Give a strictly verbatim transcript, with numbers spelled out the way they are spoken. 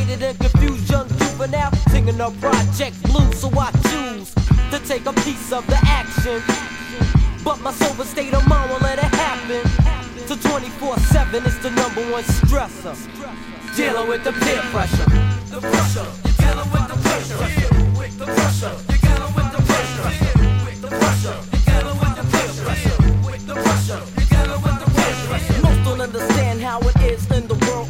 Frustrated and confused, young juvenile, singing a Project Blue, so I choose to take a piece of the action. But my sober state of mind won't let it happen. So twenty-four seven is the number one stressor. Dealing with the peer pressure. The pressure, you're dealing with the pressure. The pressure, you're dealing with the pressure. The pressure, you're dealing with the peer pressure. The pressure, you're dealing with the peer pressure. Most don't understand how it is in the world